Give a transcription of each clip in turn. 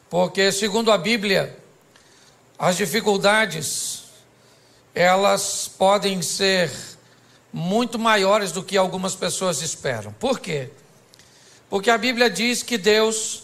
Porque, segundo a Bíblia, as dificuldades, elas podem ser muito maiores do que algumas pessoas esperam. Por quê? Porque a Bíblia diz que Deus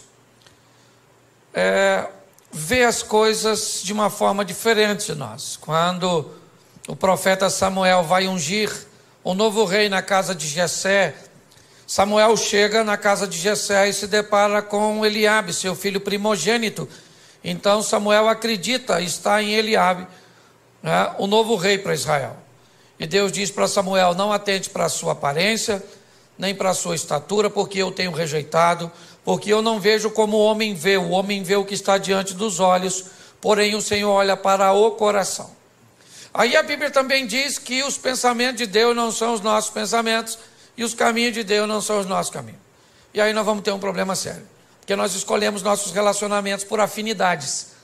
vê as coisas de uma forma diferente de nós. Quando o profeta Samuel vai ungir um novo rei na casa de Jessé, Samuel chega na casa de Jessé e se depara com Eliabe, seu filho primogênito. Então Samuel acredita estar em Eliabe, o novo rei para Israel. E Deus diz para Samuel: não atente para a sua aparência, nem para a sua estatura, porque eu tenho rejeitado, porque eu não vejo como o homem vê o que está diante dos olhos, porém o Senhor olha para o coração. Aí a Bíblia também diz que os pensamentos de Deus não são os nossos pensamentos, e os caminhos de Deus não são os nossos caminhos. E aí nós vamos ter um problema sério, porque nós escolhemos nossos relacionamentos por afinidades.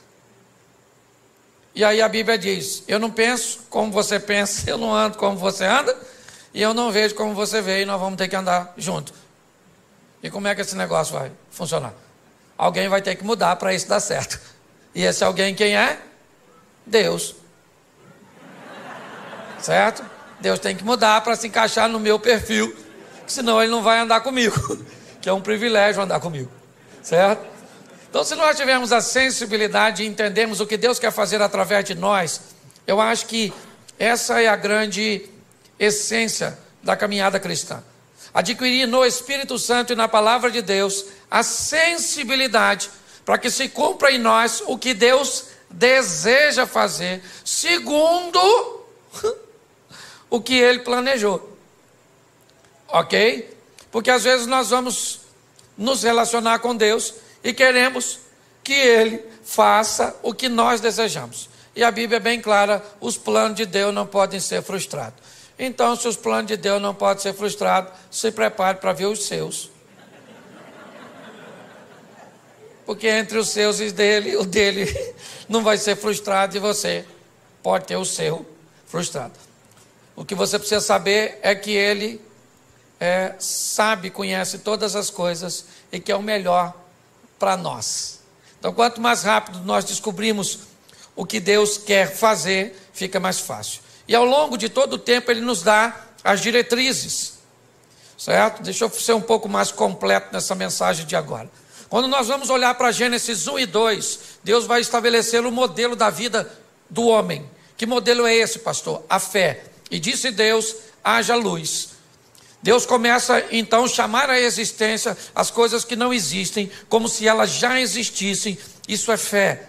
E aí a Bíblia diz: eu não penso como você pensa, eu não ando como você anda, e eu não vejo como você vê, e nós vamos ter que andar junto. E como é que esse negócio vai funcionar? Alguém vai ter que mudar para isso dar certo. E esse alguém quem é? Deus. Certo? Deus tem que mudar para se encaixar no meu perfil, senão ele não vai andar comigo, que é um privilégio andar comigo. Certo? Então, se nós tivermos a sensibilidade e entendermos o que Deus quer fazer através de nós, eu acho que essa é a grande essência da caminhada cristã. Adquirir no Espírito Santo e na palavra de Deus a sensibilidade para que se cumpra em nós o que Deus deseja fazer, segundo o que Ele planejou. Ok? Porque às vezes nós vamos nos relacionar com Deus e queremos que Ele faça o que nós desejamos. E a Bíblia é bem clara: os planos de Deus não podem ser frustrados. Então, se os planos de Deus não podem ser frustrados, se prepare para ver os seus. Porque entre os seus e o dele não vai ser frustrado, e você pode ter o seu frustrado. O que você precisa saber é que Ele sabe, conhece todas as coisas e que é o melhor para nós. Então, quanto mais rápido nós descobrimos o que Deus quer fazer, fica mais fácil. E ao longo de todo o tempo Ele nos dá as diretrizes, certo? Deixa eu ser um pouco mais completo nessa mensagem de agora. Quando nós vamos olhar para Gênesis 1 e 2, Deus vai estabelecer o modelo da vida do homem. Que modelo é esse, pastor? A fé. E disse Deus: haja luz. Deus começa então a chamar à existência as coisas que não existem, como se elas já existissem. Isso é fé.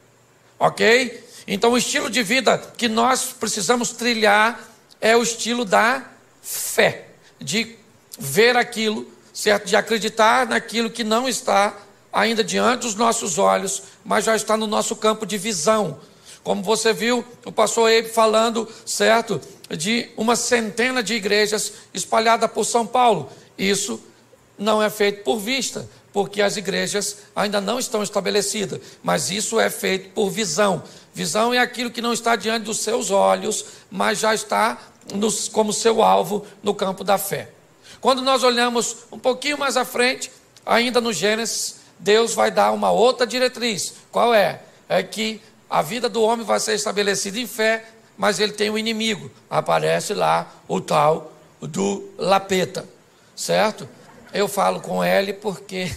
Ok? Então o estilo de vida que nós precisamos trilhar é o estilo da fé, de ver aquilo, certo? De acreditar naquilo que não está ainda diante dos nossos olhos, mas já está no nosso campo de visão. Como você viu o pastor Eibe falando, certo? De uma centena de igrejas espalhadas por São Paulo. Isso não é feito por vista, porque as igrejas ainda não estão estabelecidas, mas isso é feito por visão. Visão é aquilo que não está diante dos seus olhos, mas já está como seu alvo no campo da fé. Quando nós olhamos um pouquinho mais à frente, ainda no Gênesis, Deus vai dar uma outra diretriz. Qual é? É que a vida do homem vai ser estabelecida em fé, mas ele tem um inimigo. Aparece lá o tal do Lapeta, certo? Eu falo com ele porque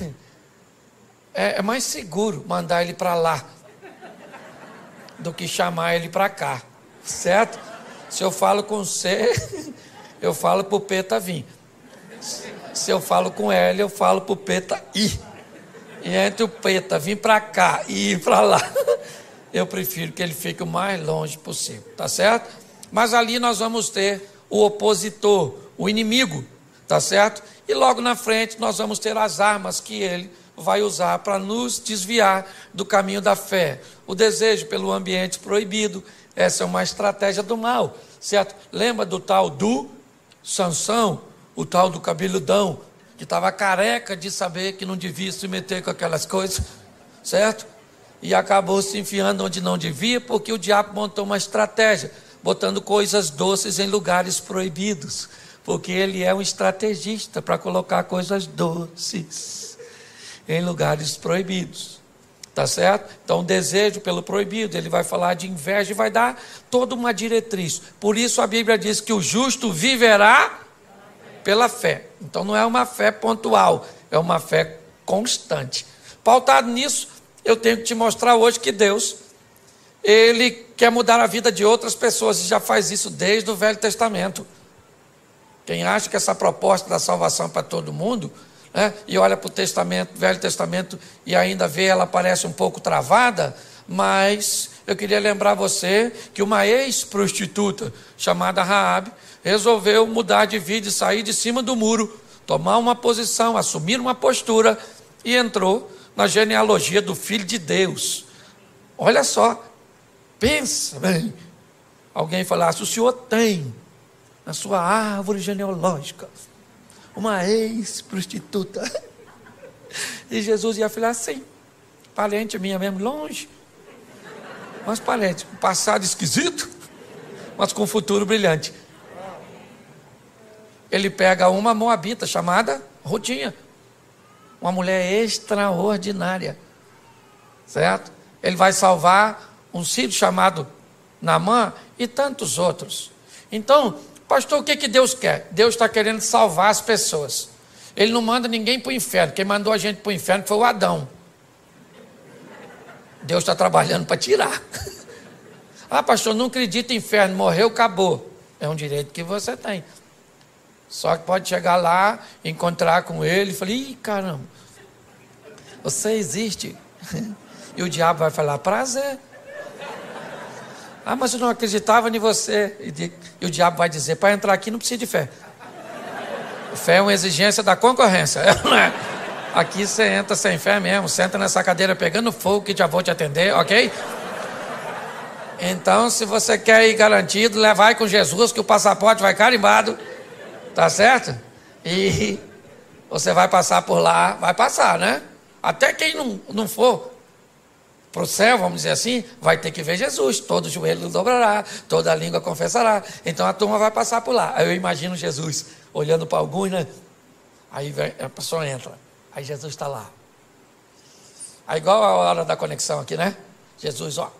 é mais seguro mandar ele para lá do que chamar ele para cá, certo? Se eu falo com você, eu falo para o Peta vir. Se eu falo com ele, eu falo para o Peta ir. E entre o Peta vir para cá e ir para lá, eu prefiro que ele fique o mais longe possível, tá certo? Mas ali nós vamos ter o opositor, o inimigo, tá certo? E logo na frente nós vamos ter as armas que ele vai usar para nos desviar do caminho da fé. O desejo pelo ambiente proibido, essa é uma estratégia do mal, certo? Lembra do tal do Sansão, o tal do cabeludão, que estava careca de saber que não devia se meter com aquelas coisas, certo? E acabou se enfiando onde não devia, porque o diabo montou uma estratégia, botando coisas doces em lugares proibidos, porque ele é um estrategista para colocar coisas doces em lugares proibidos. Tá certo? Então, desejo pelo proibido, ele vai falar de inveja e vai dar toda uma diretriz. Por isso a Bíblia diz que o justo viverá pela fé. Então não é uma fé pontual, é uma fé constante. Pautado nisso, eu tenho que te mostrar hoje que Deus, Ele quer mudar a vida de outras pessoas e já faz isso desde o Velho Testamento. Quem acha que essa proposta da salvação é para todo mundo, né, e olha para o Velho Testamento e ainda vê ela parece um pouco travada, mas eu queria lembrar você que uma ex-prostituta chamada Raabe resolveu mudar de vida e sair de cima do muro, tomar uma posição, assumir uma postura e entrou na genealogia do Filho de Deus. Olha só, pensa bem, alguém falasse, o senhor tem na sua árvore genealógica uma ex-prostituta. E Jesus ia falar assim, parente minha mesmo, longe, mas parente, com passado esquisito, mas com futuro brilhante. Ele pega uma moabita chamada Rutinha, uma mulher extraordinária, certo? Ele vai salvar um sírio chamado Naamã e tantos outros. Então, pastor, o que Deus quer? Deus está querendo salvar as pessoas. Ele não manda ninguém para o inferno. Quem mandou a gente para o inferno foi o Adão. Deus está trabalhando para tirar. Ah, pastor, não acredito em inferno, morreu, acabou. É um direito que você tem. Só que pode chegar lá, encontrar com ele e falar, ih, caramba, você existe. E o diabo vai falar, prazer. Ah, mas eu não acreditava em você. E o diabo vai dizer, para entrar aqui não precisa de fé. Fé é uma exigência da concorrência. Aqui você entra sem fé mesmo, senta nessa cadeira pegando fogo que já vou te atender, ok? Então, se você quer ir garantido, vai com Jesus que o passaporte vai carimbado. Tá certo? E você vai passar por lá, vai passar, né? Até quem não for para o céu, vamos dizer assim, vai ter que ver Jesus. Todo joelho dobrará, toda língua confessará. Então a turma vai passar por lá. Aí eu imagino Jesus olhando para alguns, né? Aí a pessoa entra. Aí Jesus está lá. Aí igual a hora da conexão aqui, né? Jesus, ó.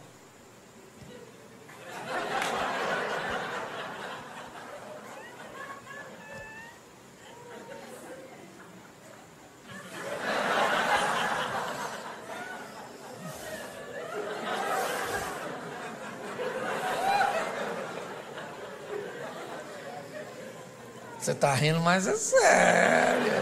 Você está rindo, mas é sério.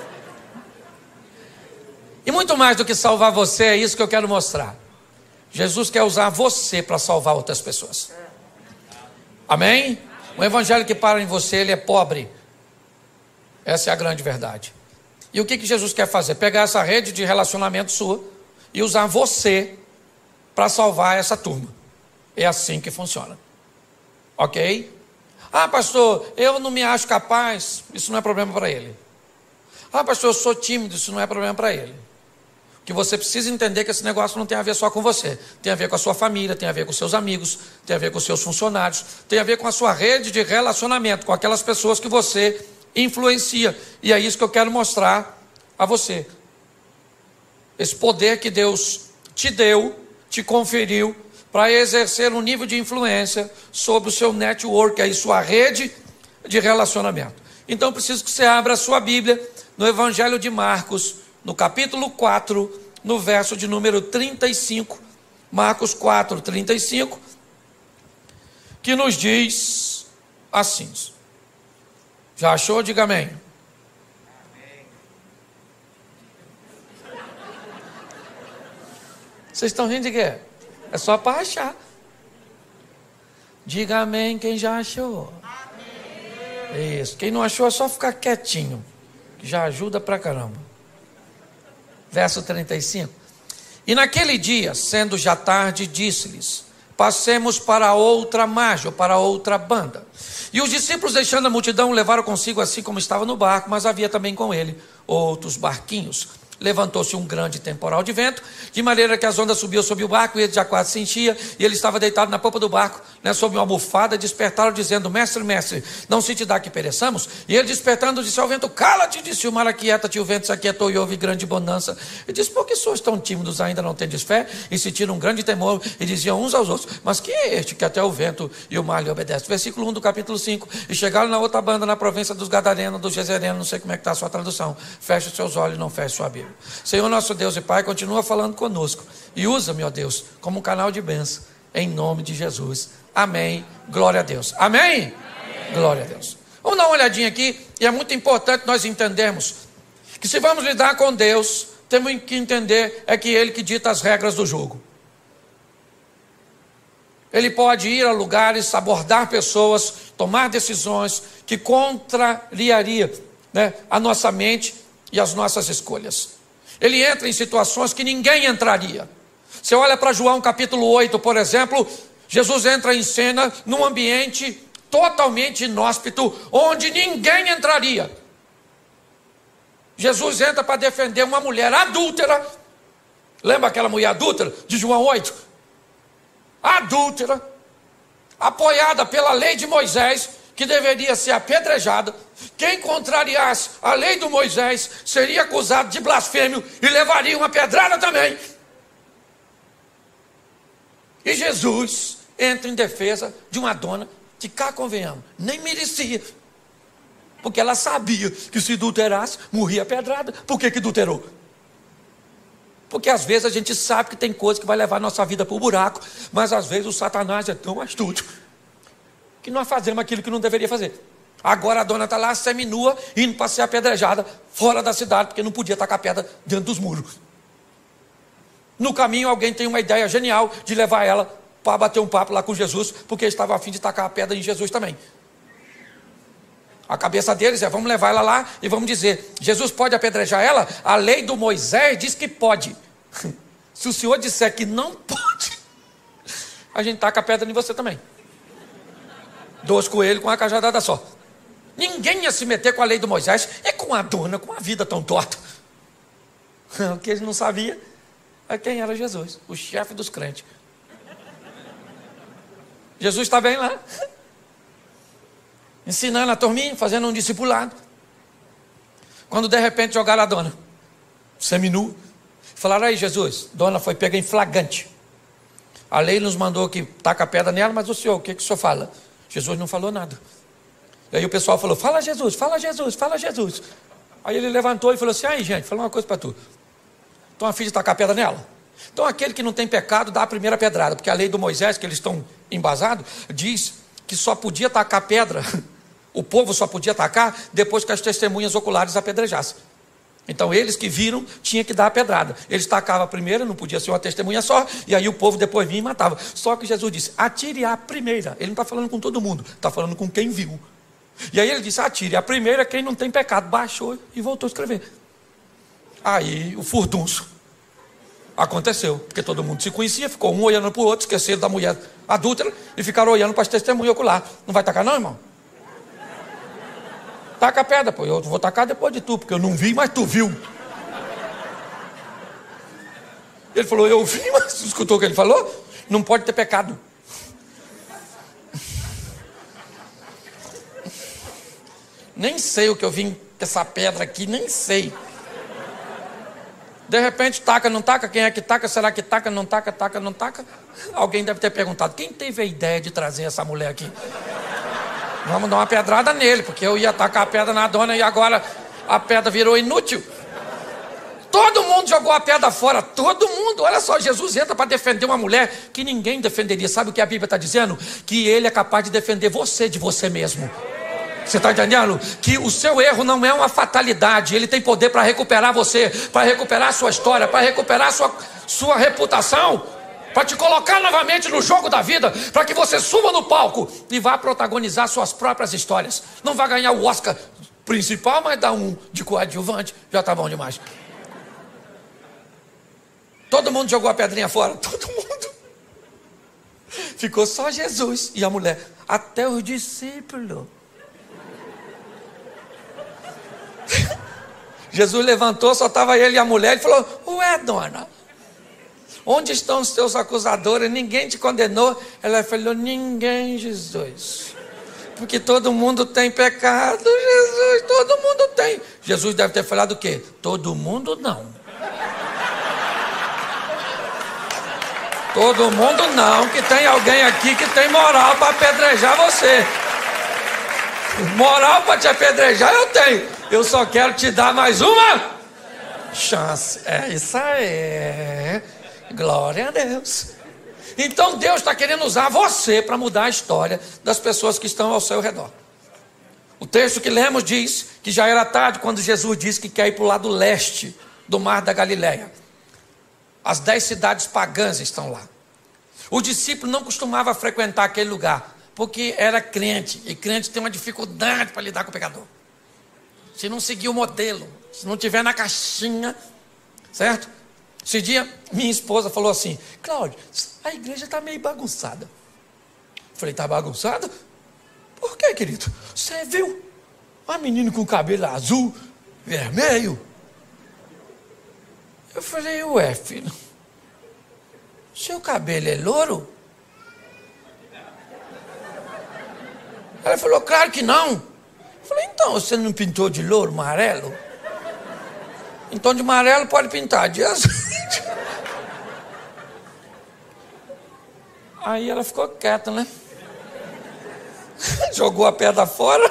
E muito mais do que salvar você, é isso que eu quero mostrar. Jesus quer usar você para salvar outras pessoas. Amém? O evangelho que para em você, ele é pobre. Essa é a grande verdade. E o que Jesus quer fazer? Pegar essa rede de relacionamento sua e usar você para salvar essa turma. É assim que funciona. Ok? Ah, pastor, eu não me acho capaz. Isso não é problema para ele. Ah, pastor, eu sou tímido. Isso não é problema para ele. O que você precisa entender é que esse negócio não tem a ver só com você. Tem a ver com a sua família, tem a ver com seus amigos, tem a ver com seus funcionários, tem a ver com a sua rede de relacionamento, com aquelas pessoas que você influencia. E é isso que eu quero mostrar a você. Esse poder que Deus te deu, te conferiu, para exercer um nível de influência sobre o seu network, aí sua rede de relacionamento. Então, preciso que você abra a sua Bíblia no Evangelho de Marcos, no capítulo 4, no verso de número 35, Marcos 4, 35, que nos diz assim. Já achou? Diga amém. Vocês estão rindo de quê? É só para achar. Diga amém quem já achou. Amém. Isso. Quem não achou é só ficar quietinho, que já ajuda pra caramba. Verso 35. E naquele dia, sendo já tarde, disse-lhes: passemos para outra margem, ou para outra banda. E os discípulos, deixando a multidão, levaram consigo assim como estava no barco, mas havia também com ele outros barquinhos. levantou-se um grande temporal de vento, de maneira que as ondas subiam sobre o barco, e ele já quase se enchia, e ele estava deitado na popa do barco, sob uma almofada, despertaram dizendo: mestre, mestre, não se te dá que pereçamos? E ele despertando disse ao vento: cala-te, disse o mar, aquieta-te, e o vento se aquietou, e houve grande bonança. E disse: por que sois tão tímidos, ainda não tendes fé? E sentiram um grande temor, e diziam uns aos outros: mas quem é este que até o vento e o mar lhe obedecem? Versículo 1 do capítulo 5. E chegaram na outra banda, na província dos Gadarenos, dos Gezerenos, não sei como é que está a sua tradução. Feche os seus olhos, não feche sua Bíblia. Senhor nosso Deus e Pai, continua falando conosco, e usa-me, ó Deus, como um canal de bênção, em nome de Jesus. Amém. Glória a Deus. Amém? Amém. Glória a Deus. Vamos dar uma olhadinha aqui, e é muito importante nós entendermos que se vamos lidar com Deus, temos que entender é que Ele que dita as regras do jogo. Ele pode ir a lugares, abordar pessoas, tomar decisões que contrariaria, a nossa mente e as nossas escolhas. Ele entra em situações que ninguém entraria. Você olha para João capítulo 8, por exemplo, Jesus entra em cena num ambiente totalmente inóspito, onde ninguém entraria. Jesus entra para defender uma mulher adúltera. Lembra aquela mulher adúltera de João 8? Adúltera, apoiada pela lei de Moisés, que deveria ser apedrejada. Quem contrariasse a lei de Moisés seria acusado de blasfêmio e levaria uma pedrada também. E Jesus entra em defesa de uma dona que, cá convenhamos, nem merecia, porque ela sabia que se adulterasse, morria a pedrada. Por que adulterou? Porque às vezes a gente sabe que tem coisa que vai levar a nossa vida para o buraco, mas às vezes o Satanás é tão astuto que nós fazemos aquilo que não deveria fazer. Agora a dona está lá seminua, indo para ser apedrejada fora da cidade, porque não podia tacar pedra dentro dos muros. No caminho alguém tem uma ideia genial de levar ela para bater um papo lá com Jesus, porque estava a fim de tacar a pedra em Jesus também. A cabeça deles é: vamos levar ela lá e vamos dizer: Jesus pode apedrejar ela? A lei do Moisés diz que pode. Se o senhor disser que não pode, a gente taca a pedra em você também. 2 coelhos com uma cajadada só. Ninguém ia se meter com a lei do Moisés, é com a dona, com a vida tão torta. O que eles não sabiam é quem era Jesus, o chefe dos crentes. Jesus está bem lá, ensinando a turminha, fazendo um discipulado. Quando de repente jogaram a dona seminu, falaram: aí Jesus, dona foi pega em flagrante. A lei nos mandou que taca a pedra nela, mas o senhor, o que o senhor fala? Jesus não falou nada. E aí o pessoal falou: fala Jesus, fala Jesus, fala Jesus. Aí ele levantou e falou assim: aí gente, fala uma coisa para tu. Estão a fim de tacar a pedra nela? Então aquele que não tem pecado dá a primeira pedrada, porque a lei do Moisés, que eles estão embasados, diz que só podia tacar pedra, o povo só podia tacar depois que as testemunhas oculares apedrejassem. Então eles que viram tinham que dar a pedrada. Eles tacavam a primeira, não podia ser uma testemunha só, e aí o povo depois vinha e matava. Só que Jesus disse: atire a primeira. Ele não está falando com todo mundo, está falando com quem viu. E aí ele disse: atire a primeira quem não tem pecado. Baixou e voltou a escrever. Aí o furdunço aconteceu, porque todo mundo se conhecia, ficou um olhando para o outro, esqueceram da mulher adúltera e ficaram olhando para as testemunhas oculares. Não vai tacar não, irmão? Taca a pedra, pô. Eu vou tacar depois de tu, porque eu não vi, mas tu viu. Ele falou: eu vi, mas escutou o que ele falou? Não pode ter pecado. Nem sei o que eu vim com essa pedra aqui, nem sei. De repente taca, não taca? Quem é que taca? Será que taca, não taca, taca, não taca? Alguém deve ter perguntado: quem teve a ideia de trazer essa mulher aqui? Vamos dar uma pedrada nele, porque eu ia tacar a pedra na dona e agora a pedra virou inútil. Todo mundo jogou a pedra fora, todo mundo. Olha só, Jesus entra para defender uma mulher que ninguém defenderia. Sabe o que a Bíblia está dizendo? Que ele é capaz de defender você de você mesmo. Você está entendendo? Que o seu erro não é uma fatalidade. Ele tem poder para recuperar você, para recuperar a sua história, para recuperar a sua reputação, para te colocar novamente no jogo da vida, para que você suba no palco e vá protagonizar suas próprias histórias. Não vai ganhar o Oscar principal, mas dá um de coadjuvante, já está bom demais. Todo mundo jogou a pedrinha fora, todo mundo. Ficou só Jesus e a mulher, até os discípulos. Jesus levantou, só estava ele e a mulher, e falou: ué, dona, onde estão os teus acusadores? Ninguém te condenou? Ela falou: ninguém, Jesus. Porque todo mundo tem pecado, Jesus, todo mundo tem. Jesus deve ter falado o quê? Todo mundo não. Todo mundo não, que tem alguém aqui que tem moral para apedrejar você. Moral para te apedrejar eu tenho. Eu só quero te dar mais uma chance. É isso aí. Glória a Deus. Então Deus está querendo usar você para mudar a história das pessoas que estão ao seu redor. O texto que lemos diz que já era tarde quando Jesus disse que quer ir para o lado leste do mar da Galileia. As 10 cidades pagãs estão lá. O discípulo não costumava frequentar aquele lugar, porque era crente, e crente tem uma dificuldade para lidar com o pecador. Se não seguir o modelo, se não tiver na caixinha, certo? Esse dia, minha esposa falou assim: Cláudio, a igreja está meio bagunçada. Eu falei: está bagunçada? Por quê, querido? Você viu uma menina com cabelo azul, vermelho? Eu falei: ué, filho, seu cabelo é louro? Ela falou: claro que não. Eu falei: então, você não pintou de louro, amarelo? Então de amarelo pode pintar, de azul. Aí ela ficou quieta, né? Jogou a pedra fora.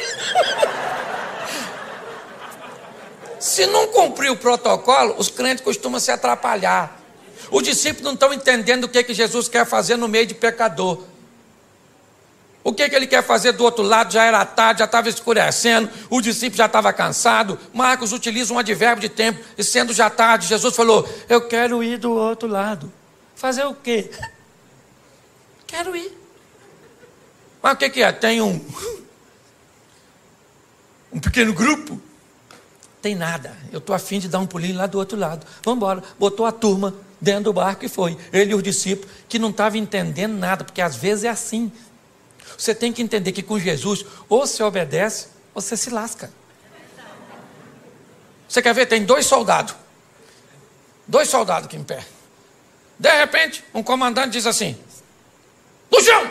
Se não cumprir o protocolo, os crentes costumam se atrapalhar. Os discípulos não estão entendendo o que Jesus quer fazer no meio de pecador. O que ele quer fazer do outro lado? Já era tarde, já estava escurecendo, o discípulo já estava cansado. Marcos utiliza um advérbio de tempo, e sendo já tarde, Jesus falou: eu quero ir do outro lado. Fazer o quê? Quero ir. Mas o que é? Tem um pequeno grupo? Tem nada. Eu estou a fim de dar um pulinho lá do outro lado. Vamos embora. Botou a turma dentro do barco e foi. Ele e os discípulos, que não estavam entendendo nada, porque às vezes é assim. Você tem que entender que com Jesus, ou você obedece, ou você se lasca. Você quer ver? Tem 2 soldados. 2 soldados aqui em pé. De repente, um comandante diz assim: no chão!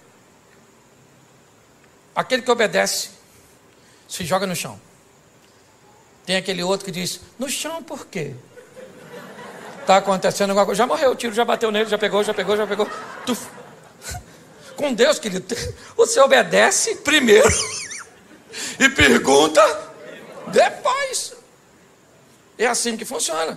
Aquele que obedece se joga no chão. Tem aquele outro que diz: no chão por quê? Está acontecendo alguma coisa. Já morreu, o tiro já bateu nele, já pegou. Tuf. Com Deus, querido, você obedece primeiro e pergunta depois. É assim que funciona.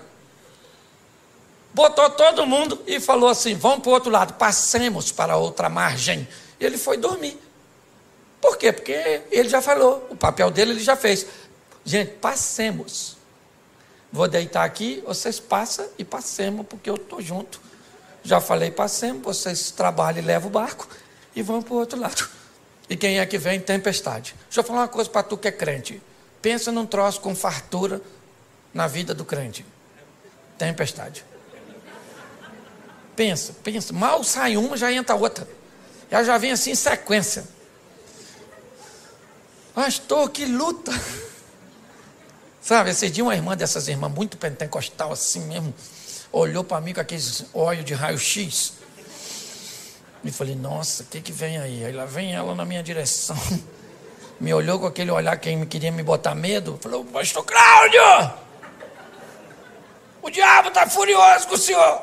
Botou todo mundo e falou assim: vamos para o outro lado, passemos para a outra margem. E ele foi dormir. Por quê? Porque ele já falou, o papel dele ele já fez. Gente, passemos. Vou deitar aqui, vocês passam e passemos, porque eu estou junto. Já falei: passemos, vocês trabalham e levam o barco e vão para o outro lado. E quem é que vem? Tempestade. Deixa eu falar uma coisa para tu que é crente. Pensa num troço com fartura na vida do crente. Tempestade. Pensa. Mal sai uma, já entra outra. Ela já vem assim em sequência. Pastor, que luta. Sabe, esse dia uma irmã dessas irmãs muito pentecostal assim mesmo, olhou para mim com aqueles olhos de raio-x. E falei: nossa, o que vem aí? Aí lá vem ela na minha direção. Me olhou com aquele olhar que queria me botar medo. Falou: pastor Cláudio, o diabo está furioso com o senhor.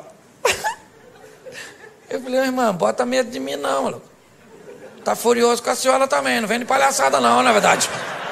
Eu falei: irmã, bota medo de mim não. Está furioso com a senhora também. Não vem de palhaçada não, na verdade.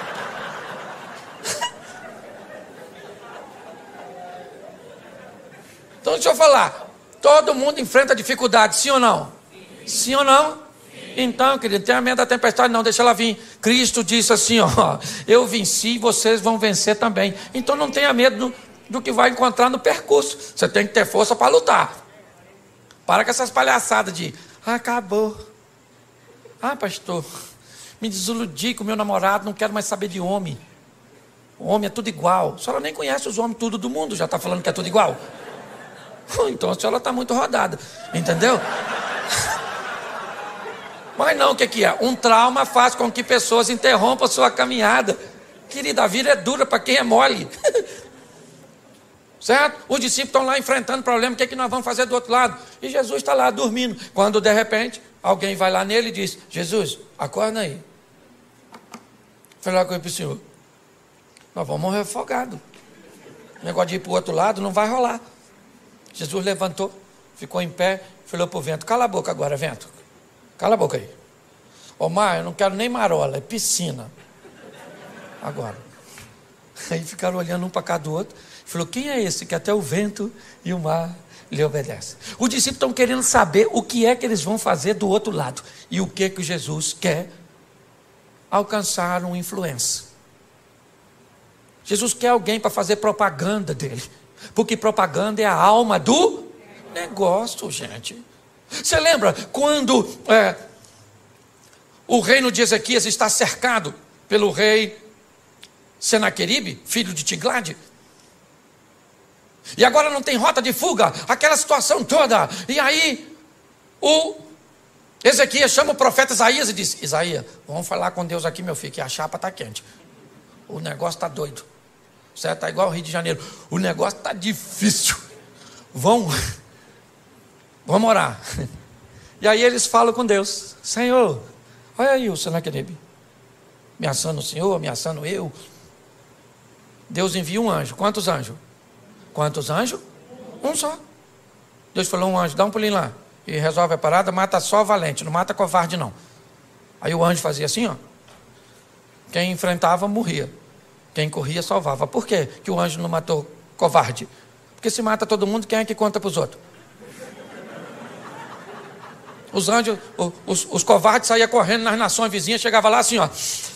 Então deixa eu falar. Todo mundo enfrenta dificuldade, sim ou não? Sim ou não? Então, querido, não tenha medo da tempestade não, deixa ela vir. Cristo disse assim, ó: eu venci, vocês vão vencer também. Então não tenha medo do que vai encontrar no percurso. Você tem que ter força para lutar. Para com essas palhaçadas de: acabou. Pastor, me desiludi com o meu namorado, não quero mais saber de homem. O homem é tudo igual. A senhora nem conhece os homens tudo do mundo, já está falando que é tudo igual. Então a senhora está muito rodada, entendeu? Mas não, o que é? Um trauma faz com que pessoas interrompam a sua caminhada. Querida, a vida é dura para quem é mole. Certo? Os discípulos estão lá enfrentando problema, o que é que nós vamos fazer do outro lado? E Jesus está lá dormindo. Quando de repente, alguém vai lá nele e diz: Jesus, acorda aí. Falei lá com ele para o senhor: nós vamos morrer afogados. O negócio de ir para o outro lado não vai rolar. Jesus levantou, ficou em pé, falou para o vento: cala a boca agora, vento. Cala a boca aí. Ô mar, eu não quero nem marola, é piscina. Agora. Aí ficaram olhando um para cá do outro. Falou: quem é esse que até o vento e o mar lhe obedecem? Os discípulos estão querendo saber o que é que eles vão fazer do outro lado. E o que que Jesus quer? Alcançar uma influência. Jesus quer alguém para fazer propaganda dele. Porque propaganda é a alma do negócio, gente. Você lembra quando o reino de Ezequias está cercado pelo rei Senaqueribe, filho de Tiglade? E agora não tem rota de fuga, aquela situação toda. E aí o Ezequias chama o profeta Isaías e diz: Isaías, vamos falar com Deus aqui, meu filho, que a chapa está quente. O negócio está doido. Certo? Está igual ao Rio de Janeiro. O negócio está difícil. Vamos orar. E aí eles falam com Deus: Senhor, olha aí o Senaqueribe ameaçando o Senhor, ameaçando eu. Deus envia um anjo. Quantos anjos? Quantos anjos? Um só. Deus falou: um anjo, dá um pulinho lá e resolve a parada, mata só valente, não mata covarde não. Aí o anjo fazia assim, ó. Quem enfrentava morria, quem corria salvava. Por quê que o anjo não matou covarde? Porque se mata todo mundo, quem é que conta para os outros? Os anjos, os covardes saíam correndo nas nações vizinhas, chegava lá assim, ó.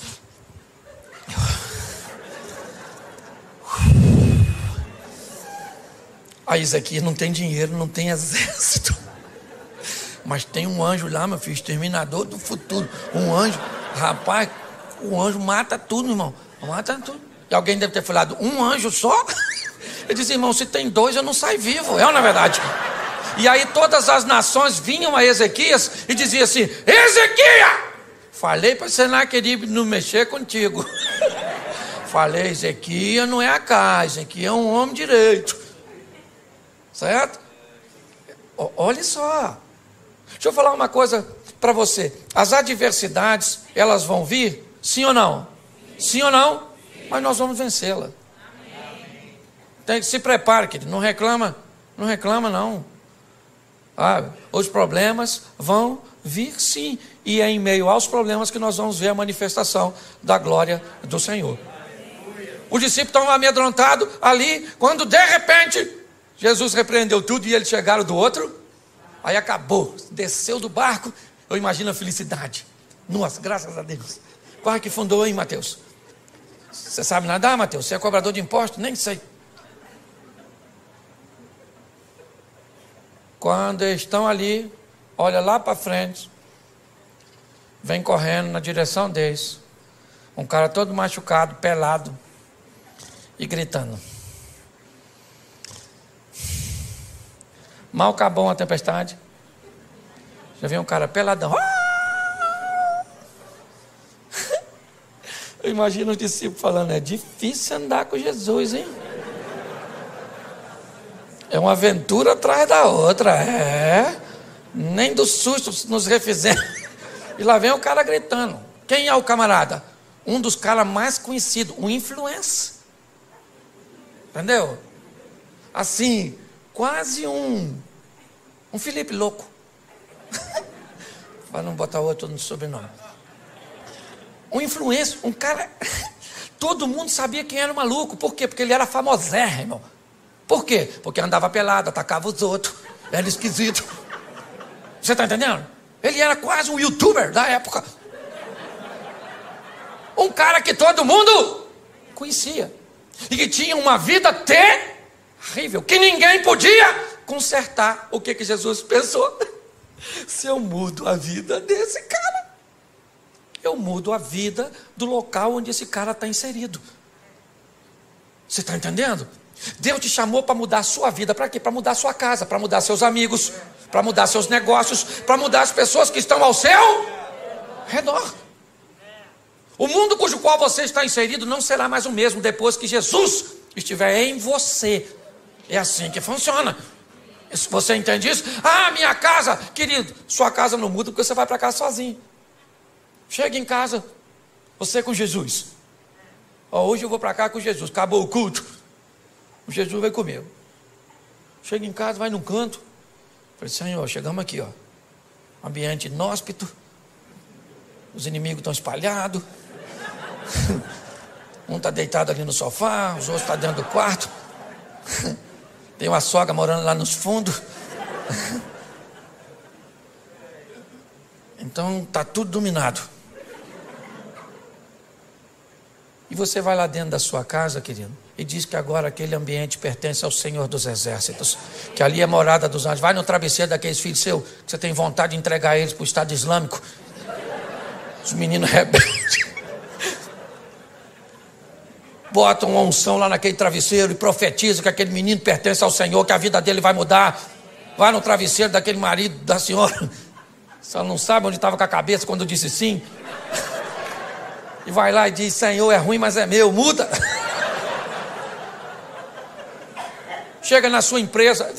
Aí Ezequias não tem dinheiro, não tem exército, mas tem um anjo lá, meu filho, exterminador do futuro. Um anjo, rapaz, o anjo mata tudo, irmão, mata tudo. E alguém deve ter falado: um anjo só? Eu disse: irmão, se tem dois eu não saio vivo. É ou não é verdade? E aí todas as nações vinham a Ezequias e diziam assim: Ezequias, falei para Senaqueribe não mexer contigo. Falei: Ezequias não é a casa, Ezequias é um homem direito. Certo? Olha só. Deixa eu falar uma coisa para você. As adversidades, elas vão vir? Sim ou não? Sim ou não? Mas nós vamos vencê-la. Tem que se prepare, querido. Não reclama não. Os problemas vão vir sim. E é em meio aos problemas que nós vamos ver a manifestação da glória do Senhor. Os discípulos estão amedrontados ali, quando de repente Jesus repreendeu tudo e eles chegaram do outro. Aí acabou, desceu do barco. Eu imagino a felicidade. Nossa, graças a Deus. Quase que fundou, hein, Mateus? Você sabe nadar, Mateus? Você é cobrador de impostos? Nem sei. Quando eles estão ali, olha lá para frente, vem correndo na direção deles um cara todo machucado, pelado e gritando. Mal acabou a tempestade, já vem um cara peladão. Eu imagino os discípulos falando: é difícil andar com Jesus, hein? É uma aventura atrás da outra, nem do susto nos refizemos. E lá vem o cara gritando. Quem é o camarada? Um dos caras mais conhecidos, um influencer. Entendeu? Assim, quase um Felipe louco. Para não botar outro no sobrenome. Um influencer, um cara. Todo mundo sabia quem era o maluco. Por quê? Porque ele era famosérrimo. Por quê? Porque andava pelado, atacava os outros. Era esquisito. Você está entendendo? Ele era quase um youtuber da época. Um cara que todo mundo conhecia. E que tinha uma vida terrível. Que ninguém podia consertar. O que Jesus pensou? Se eu mudo a vida desse cara, eu mudo a vida do local onde esse cara está inserido. Você está entendendo? Deus te chamou para mudar a sua vida. Para quê? Para mudar a sua casa, para mudar seus amigos, para mudar seus negócios, para mudar as pessoas que estão ao seu redor. O mundo cujo qual você está inserido não será mais o mesmo depois que Jesus estiver em você. É assim que funciona. Você entende isso? Ah, minha casa, querido, sua casa não muda porque você vai para casa sozinho. Chega em casa, você com Jesus. Hoje eu vou para cá com Jesus, acabou o culto. O Jesus vai comigo. Chega em casa, vai num canto. Falei, Senhor, chegamos aqui, ó. Ambiente inóspito. Os inimigos estão espalhados. Um está deitado ali no sofá, os outros estão dentro do quarto. Tem uma sogra morando lá nos fundos. Então está tudo dominado. E você vai lá dentro da sua casa, querido, e diz que agora aquele ambiente pertence ao Senhor dos Exércitos, que ali é morada dos anjos. Vai no travesseiro daqueles filhos seus, que você tem vontade de entregar eles para o Estado Islâmico. Os meninos rebeldes. Bota uma unção lá naquele travesseiro e profetiza que aquele menino pertence ao Senhor, que a vida dele vai mudar. Vai no travesseiro daquele marido da senhora. Só não sabe onde estava com a cabeça quando disse sim. E vai lá e diz, Senhor, é ruim, mas é meu, muda. Chega na sua empresa.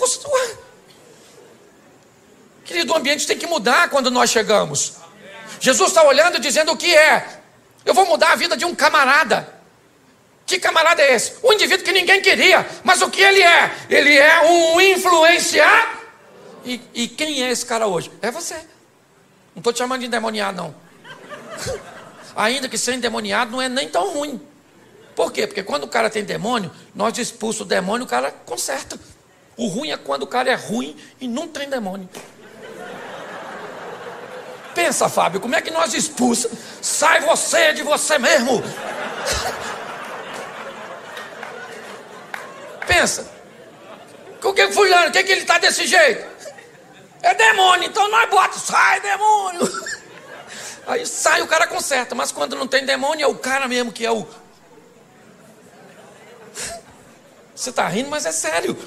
Querido, o ambiente tem que mudar quando nós chegamos. Jesus está olhando e dizendo o que é. Eu vou mudar a vida de um camarada. Que camarada é esse? Um indivíduo que ninguém queria. Mas o que ele é? Ele é um influenciador. E quem é esse cara hoje? É você. Não estou te chamando de endemoniado, não. Ainda que ser endemoniado não é nem tão ruim. Por quê? Porque quando o cara tem demônio, nós expulsamos o demônio, o cara conserta. O ruim é quando o cara é ruim e não tem demônio. Pensa, Fábio, como é que nós expulsamos? Sai você de você mesmo. Pensa. O que fulano, o que ele está desse jeito? É demônio, então nós botamos, sai demônio. Aí sai, o cara conserta, mas quando não tem demônio, é o cara mesmo que é o... Você está rindo, mas é sério.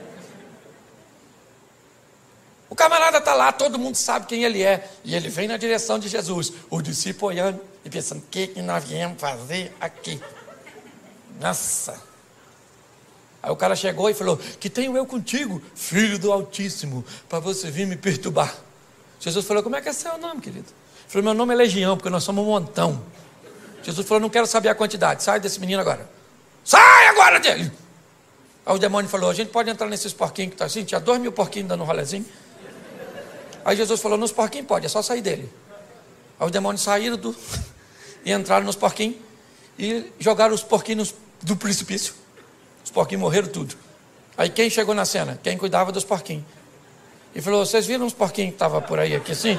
O camarada está lá, todo mundo sabe quem ele é. E ele vem na direção de Jesus. O discípulo olhando e pensando, o que nós viemos fazer aqui? Nossa. Aí o cara chegou e falou, que tenho eu contigo, filho do Altíssimo, para você vir me perturbar. Jesus falou, como é que é seu nome, querido? Ele falou, meu nome é Legião, porque nós somos um montão. Jesus falou, não quero saber a quantidade, sai desse menino agora. Sai agora dele! Aí o demônio falou, a gente pode entrar nesses porquinhos que está assim, tinha 2.000 porquinhos dando um rolezinho. Aí Jesus falou, nos porquinhos pode, é só sair dele. Aí os demônios saíram e entraram nos porquinhos e jogaram os porquinhos do precipício. Os porquinhos morreram tudo. Aí quem chegou na cena? Quem cuidava dos porquinhos. E falou, vocês viram os porquinhos que estavam por aí, aqui assim?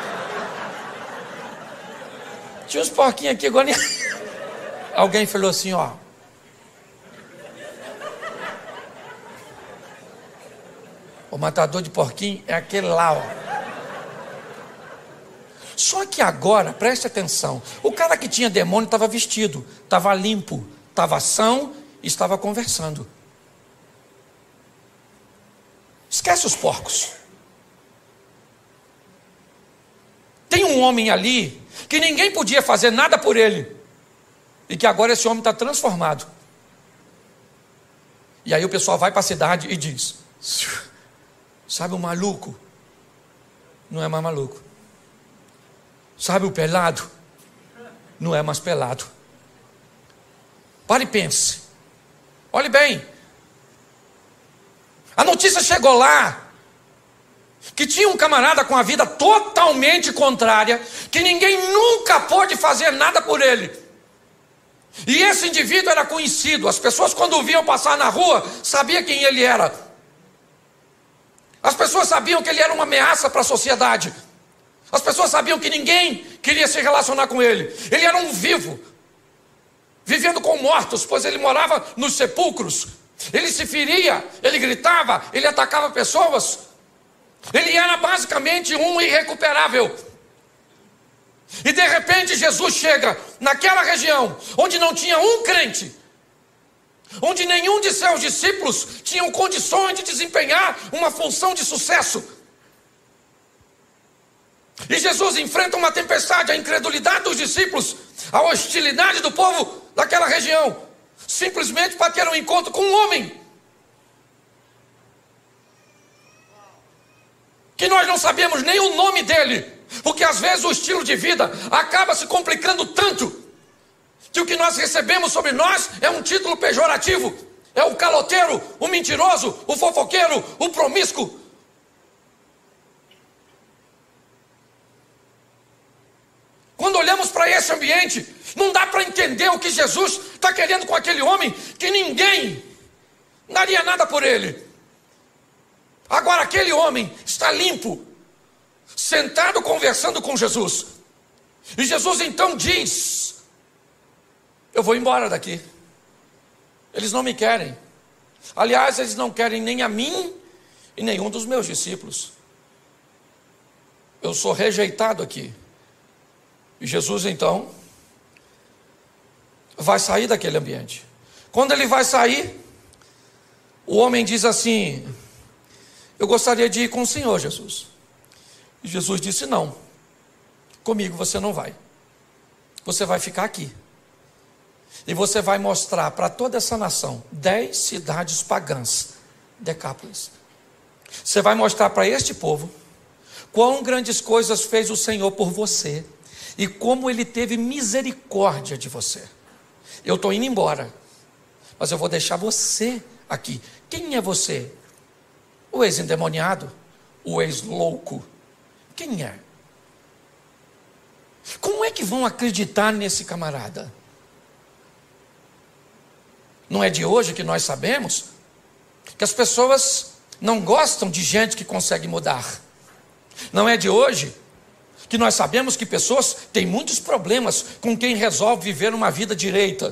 Tinha uns porquinhos aqui, agora... Alguém falou assim, ó. O matador de porquinho é aquele lá, ó. Só que agora, preste atenção, o cara que tinha demônio estava vestido, estava limpo, estava são e estava conversando. Esquece os porcos. Tem um homem ali que ninguém podia fazer nada por ele. E que agora esse homem está transformado. E aí o pessoal vai para a cidade e diz, sabe o maluco? Não é mais maluco. Sabe o pelado? Não é mais pelado. Pare e pense. Olhe bem. A notícia chegou lá que tinha um camarada com a vida totalmente contrária, que ninguém nunca pôde fazer nada por ele. E esse indivíduo era conhecido. As pessoas, quando o viam passar na rua, sabiam quem ele era. As pessoas sabiam que ele era uma ameaça para a sociedade. As pessoas sabiam que ninguém queria se relacionar com ele. Ele era um vivo, vivendo com mortos, pois ele morava nos sepulcros. Ele se feria, ele gritava, ele atacava pessoas. Ele era basicamente um irrecuperável. E de repente Jesus chega naquela região onde não tinha um crente, onde nenhum de seus discípulos tinham condições de desempenhar uma função de sucesso. E Jesus enfrenta uma tempestade, a incredulidade dos discípulos, a hostilidade do povo daquela região, simplesmente para ter um encontro com um homem. que nós não sabemos nem o nome dele, porque às vezes o estilo de vida acaba se complicando tanto, que o que nós recebemos sobre nós é um título pejorativo, é o caloteiro, o mentiroso, o fofoqueiro, o promíscuo. Quando olhamos para esse ambiente, não dá para entender o que Jesus está querendo com aquele homem, que ninguém daria nada por ele. Agora aquele homem está limpo, sentado conversando com Jesus. E Jesus então diz: eu vou embora daqui. Eles não me querem. Aliás, eles não querem nem a mim e nenhum dos meus discípulos. Eu sou rejeitado aqui. E Jesus então vai sair daquele ambiente. Quando ele vai sair, o homem diz assim: eu gostaria de ir com o Senhor, Jesus. E Jesus disse: não, comigo você não vai. Você vai ficar aqui. E você vai mostrar para toda essa nação 10 cidades pagãs, Decápolis. Você vai mostrar para este povo quão grandes coisas fez o Senhor por você e como Ele teve misericórdia de você. Eu estou indo embora, mas eu vou deixar você aqui. Quem é você? O ex-endemoniado? O ex-louco? Quem é? Como é que vão acreditar nesse camarada? Não é de hoje que nós sabemos que as pessoas não gostam de gente que consegue mudar. Não é de hoje que nós sabemos que pessoas têm muitos problemas com quem resolve viver uma vida direita.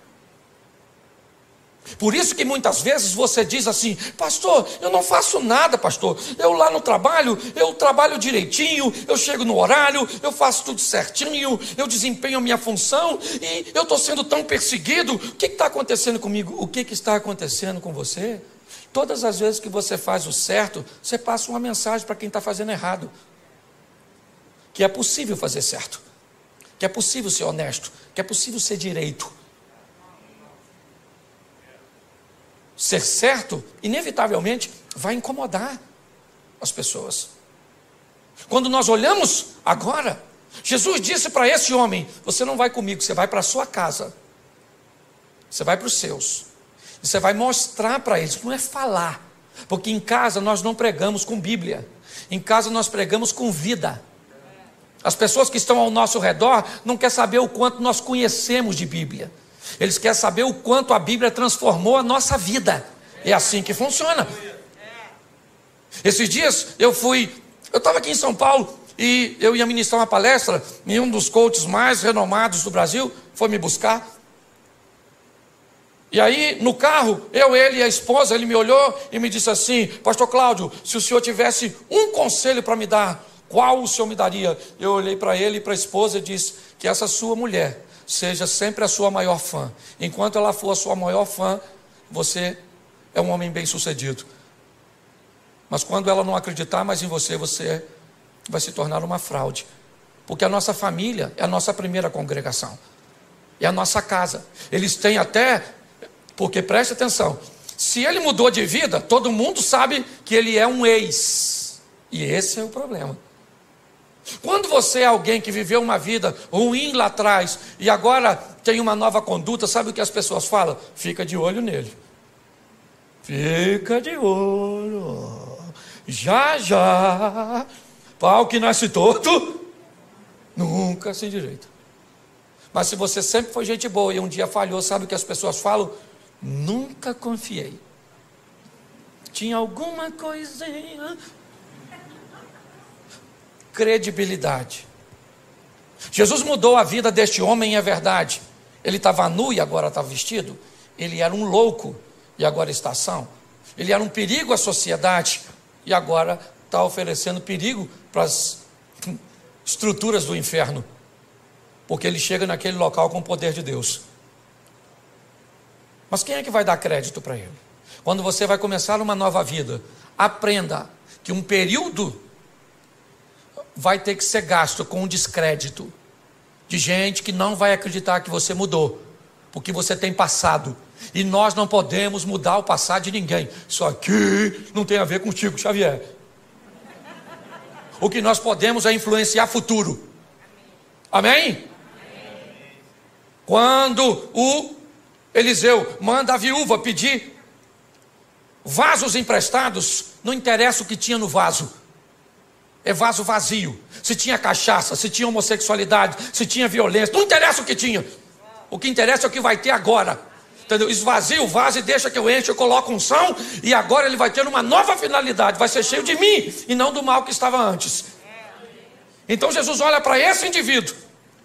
Por isso que muitas vezes você diz assim: pastor, eu não faço nada, pastor. Eu lá no trabalho, eu trabalho direitinho, eu chego no horário, eu faço tudo certinho, eu desempenho a minha função e eu estou sendo tão perseguido. O que está acontecendo comigo? O que está acontecendo com você? Todas as vezes que você faz o certo, você passa uma mensagem para quem está fazendo errado. Que é possível fazer certo, que é possível ser honesto, que é possível ser direito. Ser certo, inevitavelmente, vai incomodar as pessoas. Quando nós olhamos agora, Jesus disse para esse homem: você não vai comigo, você vai para a sua casa. Você vai para os seus. E você vai mostrar para eles, não é falar. Porque em casa nós não pregamos com Bíblia. Em casa nós pregamos com vida. As pessoas que estão ao nosso redor não querem saber o quanto nós conhecemos de Bíblia. Eles querem saber o quanto a Bíblia transformou a nossa vida. É assim que funciona. Esses dias eu estava aqui em São Paulo e eu ia ministrar uma palestra e um dos coaches mais renomados do Brasil foi me buscar. E aí no carro, ele e a esposa, ele me olhou e me disse assim: pastor Cláudio, se o senhor tivesse um conselho para me dar, qual o senhor me daria? Eu olhei para ele e para a esposa e disse: que essa sua mulher seja sempre a sua maior fã. Enquanto ela for a sua maior fã, você é um homem bem sucedido. Mas quando ela não acreditar mais em você, você vai se tornar uma fraude. Porque a nossa família é a nossa primeira congregação. É a nossa casa. Eles têm até, porque preste atenção, se ele mudou de vida, todo mundo sabe que ele é um ex. E esse é o problema. Quando você é alguém que viveu uma vida ruim lá atrás e agora tem uma nova conduta, sabe o que as pessoas falam? Fica de olho nele. Fica de olho. Já, já. Pau que nasce torto, nunca se endireita. Mas se você sempre foi gente boa e um dia falhou, sabe o que as pessoas falam? Nunca confiei. Tinha alguma coisinha. Credibilidade. Jesus mudou a vida deste homem, é verdade. Ele estava nu e agora está vestido. Ele era um louco e agora está são. Ele era um perigo à sociedade e agora está oferecendo perigo para as estruturas do inferno, porque ele chega naquele local com o poder de Deus. Mas quem é que vai dar crédito para ele? Quando você vai começar uma nova vida, aprenda que um período vai ter que ser gasto com um descrédito de gente que não vai acreditar que você mudou, porque você tem passado, e nós não podemos mudar o passado de ninguém. Isso aqui não tem a ver contigo, Xavier. O que nós podemos é influenciar futuro. Amém? Quando o Eliseu manda a viúva pedir vasos emprestados, não interessa o que tinha no vaso. É vaso vazio. Se tinha cachaça, se tinha homossexualidade, se tinha violência, não interessa o que tinha. O que interessa é o que vai ter agora. Entendeu? Esvazia o vaso e deixa que eu enche, eu coloco unção, e agora ele vai ter uma nova finalidade, vai ser cheio de mim e não do mal que estava antes. Então Jesus olha para esse indivíduo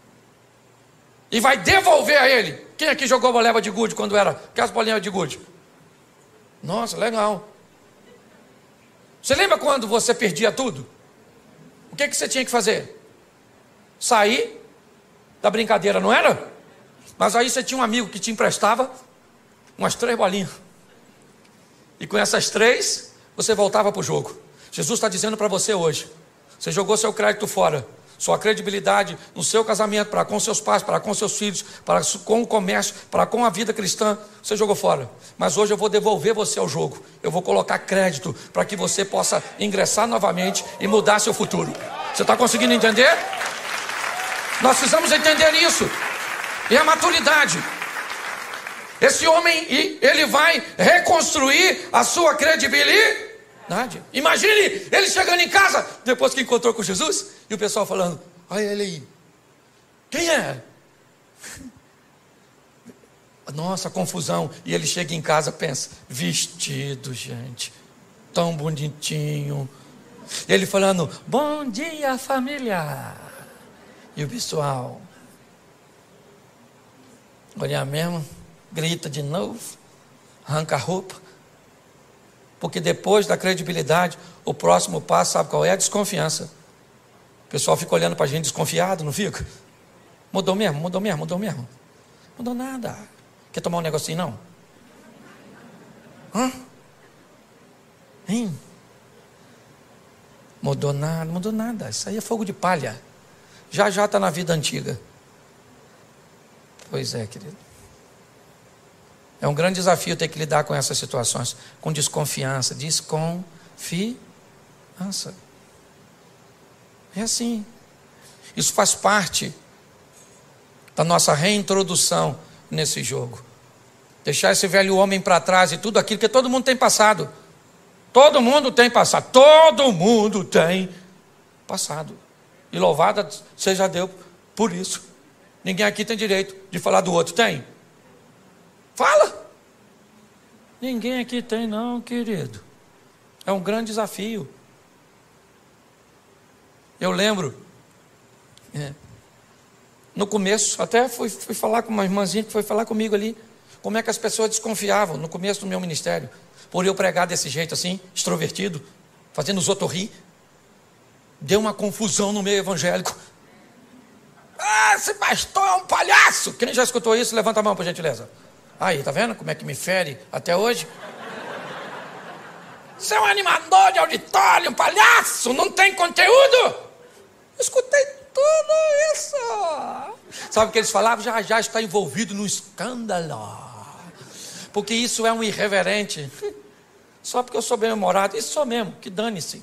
e vai devolver a ele. Quem aqui jogou bola de gude quando era? Aquelas bolinhas de gude? Nossa, legal. Você lembra quando você perdia tudo? O que você tinha que fazer? Sair da brincadeira, não era? Mas aí você tinha um amigo que te emprestava umas 3 bolinhas. E com essas 3, você voltava para o jogo. Jesus está dizendo para você hoje: você jogou seu crédito fora, sua credibilidade no seu casamento, para com seus pais, para com seus filhos, para com o comércio, para com a vida cristã, você jogou fora. Mas hoje eu vou devolver você ao jogo. Eu vou colocar crédito para que você possa ingressar novamente e mudar seu futuro. Você está conseguindo entender? Nós precisamos entender isso. E a maturidade. Esse homem, ele vai reconstruir a sua credibilidade. Imagine ele chegando em casa, depois que encontrou com Jesus, e o pessoal falando: olha ele aí, quem é? Nossa, confusão. E ele chega em casa, pensa: vestido, gente, tão bonitinho. Ele falando: bom dia, família. E o pessoal: olha mesmo, grita de novo, arranca a roupa. Porque depois da credibilidade, o próximo passo, sabe qual é? A desconfiança. O pessoal fica olhando para a gente desconfiado, não fica? Mudou mesmo, mudou mesmo, mudou mesmo. Mudou nada. Quer tomar um negocinho, não? Hã? Hein? Mudou nada, mudou nada. Isso aí é fogo de palha. Já está na vida antiga. Pois é, querido. É um grande desafio ter que lidar com essas situações, com desconfiança. Desconfiança. É assim. Isso faz parte da nossa reintrodução nesse jogo. Deixar esse velho homem para trás e tudo aquilo que todo mundo tem passado. Todo mundo tem passado. Todo mundo tem passado. E louvada seja Deus por isso. Ninguém aqui tem direito de falar do outro. Tem? Fala. Ninguém aqui tem não, querido. É um grande desafio. Eu lembro, no começo, até fui falar com uma irmãzinha que foi falar comigo ali, como é que as pessoas desconfiavam no começo do meu ministério, por eu pregar desse jeito assim, extrovertido, fazendo os outros rir. Deu uma confusão no meio evangélico. Ah, esse pastor é um palhaço. Quem já escutou isso, levanta a mão por gentileza. Aí, tá vendo como é que me fere até hoje? Você é um animador de auditório, um palhaço, não tem conteúdo. Eu escutei tudo isso. Sabe o que eles falavam? Já está envolvido no escândalo. Porque isso é um irreverente. Só porque eu sou bem-humorado. Isso sou mesmo, que dane-se.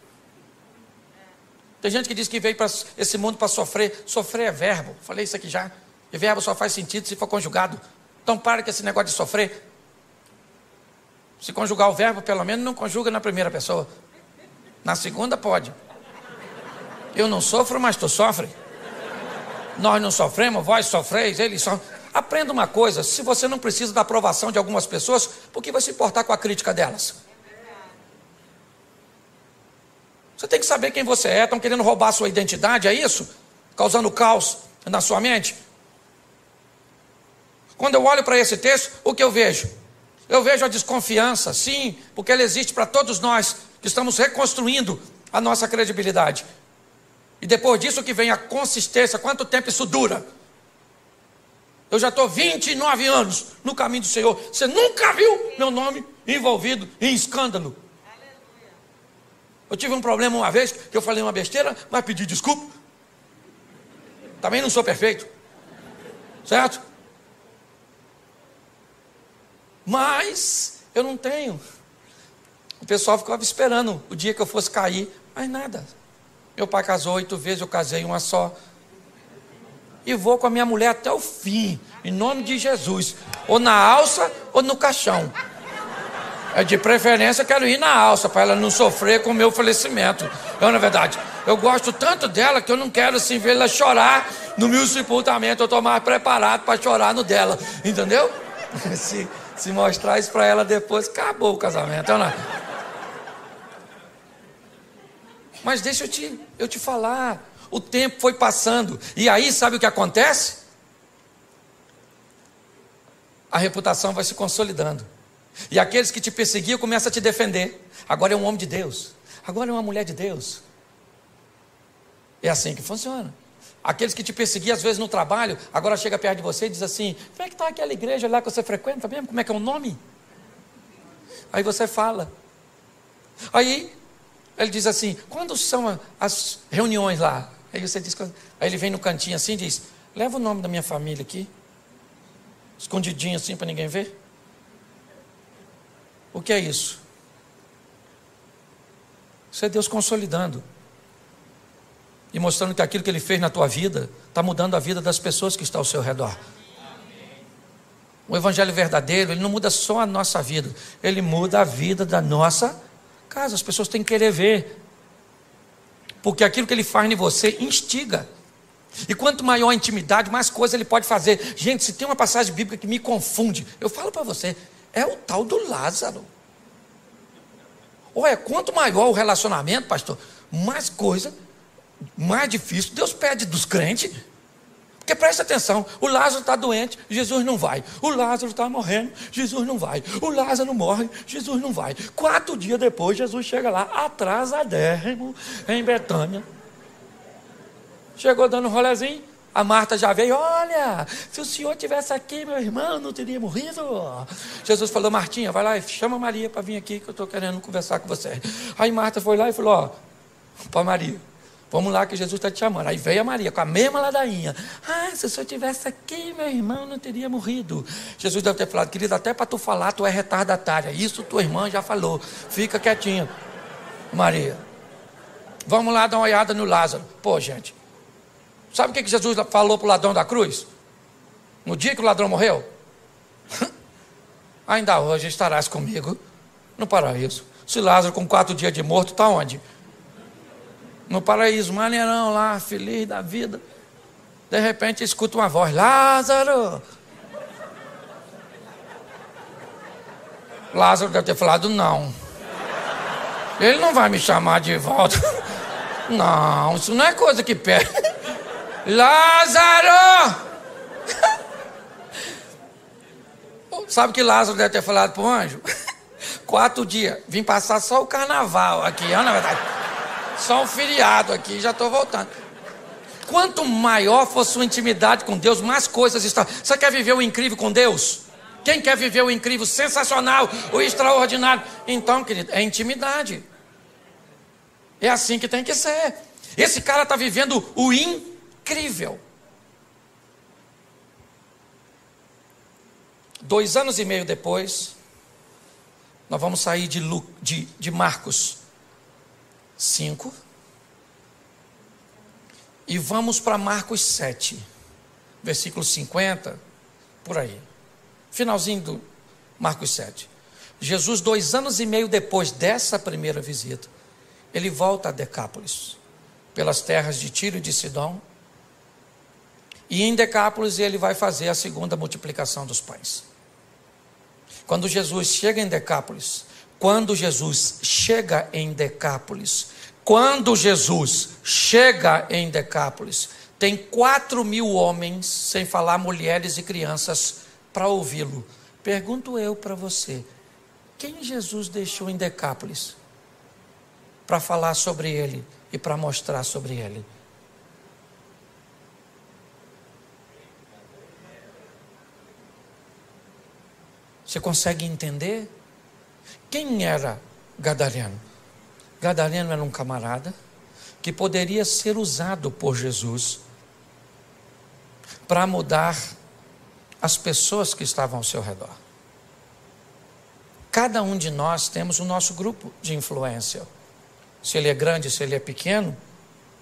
Tem gente que diz que veio para esse mundo para sofrer. Sofrer é verbo. Falei isso aqui já. E verbo só faz sentido se for conjugado. Então para com esse negócio de sofrer. Se conjugar o verbo, pelo menos não conjuga na primeira pessoa. Na segunda pode. Eu não sofro, mas tu sofre. Nós não sofremos, vós sofreis, eles sofrem. Aprenda uma coisa: se você não precisa da aprovação de algumas pessoas, por que vai se importar com a crítica delas? Você tem que saber quem você é. Estão querendo roubar a sua identidade, é isso? Causando caos na sua mente. Quando eu olho para esse texto, o que eu vejo? Eu vejo a desconfiança, sim, porque ela existe para todos nós que estamos reconstruindo a nossa credibilidade. E depois disso que vem a consistência. Quanto tempo isso dura? Eu já estou 29 anos no caminho do Senhor. Você nunca viu meu nome envolvido em escândalo. Eu tive um problema uma vez, que eu falei uma besteira, mas pedi desculpa. Também não sou perfeito. Certo? Mas eu não tenho. O pessoal ficava esperando o dia que eu fosse cair, mas nada. Meu pai casou 8 vezes, eu casei uma só. E vou com a minha mulher até o fim, em nome de Jesus. Ou na alça ou no caixão. De preferência, eu quero ir na alça, para ela não sofrer com o meu falecimento. Na verdade, eu gosto tanto dela que eu não quero assim ver ela chorar no meu sepultamento. Eu estou mais preparado para chorar no dela, entendeu? Se mostrar isso para ela depois, acabou o casamento. Mas deixa eu te falar. O tempo foi passando. E aí, sabe o que acontece? A reputação vai se consolidando. E aqueles que te perseguiam começam a te defender. Agora é um homem de Deus. Agora é uma mulher de Deus. É assim que funciona. Aqueles que te perseguiam às vezes no trabalho, agora chega perto de você e diz assim: como é que está aquela igreja lá que você frequenta mesmo? Como é que é o nome? Aí você fala. Aí ele diz assim: quando são as reuniões lá? Aí você diz, aí ele vem no cantinho assim e diz: leva o nome da minha família aqui, escondidinho assim para ninguém ver. O que é isso? Isso é Deus consolidando e mostrando que aquilo que Ele fez na tua vida está mudando a vida das pessoas que estão ao seu redor. O evangelho verdadeiro, ele não muda só a nossa vida, ele muda a vida da nossa casa. As pessoas têm que querer ver, porque aquilo que ele faz em você instiga. E quanto maior a intimidade, mais coisa ele pode fazer. Gente, se tem uma passagem bíblica que me confunde, eu falo para você, é o tal do Lázaro. Olha, quanto maior o relacionamento, pastor, mais coisa, mais difícil Deus pede dos crentes. Porque presta atenção, o Lázaro está doente, Jesus não vai. O Lázaro está morrendo, Jesus não vai. O Lázaro morre, Jesus não vai. 4 dias depois, Jesus chega lá, atrasadérrimo, em Betânia. Chegou dando um rolezinho, a Marta já veio: olha, se o senhor tivesse aqui, meu irmão não teria morrido. Jesus falou: Martinha, vai lá e chama Maria para vir aqui, que eu estou querendo conversar com você. Aí Marta foi lá e falou: ó, para Maria, vamos lá que Jesus está te chamando. Aí veio a Maria com a mesma ladainha: se o senhor tivesse aqui, meu irmão não teria morrido. Jesus deve ter falado: querida, até para tu falar, tu é retardatária. Isso tua irmã já falou, fica quietinha. Maria, vamos lá dar uma olhada no Lázaro. Pô, gente, sabe o que Jesus falou para o ladrão da cruz? No dia que o ladrão morreu? Ainda hoje estarás comigo no paraíso. Se Lázaro com 4 dias de morto, está onde? No paraíso, maneirão lá, feliz da vida. De repente escuta uma voz: Lázaro. Lázaro deve ter falado: não, ele não vai me chamar de volta. Não, isso não é coisa que pede. Lázaro! Sabe o que Lázaro deve ter falado para o anjo? 4 dias, vim passar só o carnaval aqui, na verdade. Só um feriado aqui, já estou voltando. Quanto maior for sua intimidade com Deus, mais coisas estão. Você quer viver o incrível com Deus? Quem quer viver o incrível, sensacional, o extraordinário? Então, querido, é intimidade. É assim que tem que ser. Esse cara está vivendo o incrível. 2 anos e meio depois, nós vamos sair de Marcos 5 e vamos para Marcos 7, versículo 50, por aí, finalzinho do Marcos 7. Jesus, 2 anos e meio depois dessa primeira visita, ele volta a Decápolis, pelas terras de Tiro e de Sidom, e em Decápolis ele vai fazer a segunda multiplicação dos pães. Quando Jesus chega em Decápolis, tem 4.000 homens, sem falar mulheres e crianças, para ouvi-lo. Pergunto eu para você, quem Jesus deixou em Decápolis para falar sobre ele e para mostrar sobre ele? Você consegue entender? Quem era Gadareno? Gadareno era um camarada que poderia ser usado por Jesus para mudar as pessoas que estavam ao seu redor. Cada um de nós temos o nosso grupo de influência. Se ele é grande, se ele é pequeno,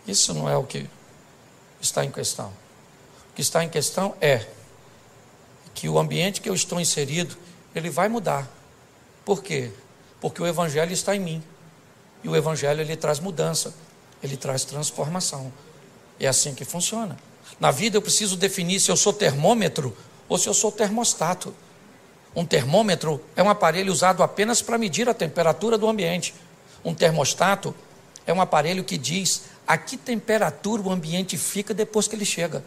Isso não é o que está em questão. O que está em questão é que o ambiente que eu estou inserido, ele vai mudar. Por quê? Porque o Evangelho está em mim. E o Evangelho, ele traz mudança, ele traz transformação. É assim que funciona. Na vida eu preciso definir se eu sou termômetro ou se eu sou termostato. Um termômetro é um aparelho usado apenas para medir a temperatura do ambiente. Um termostato é um aparelho que diz a que temperatura o ambiente fica depois que ele chega.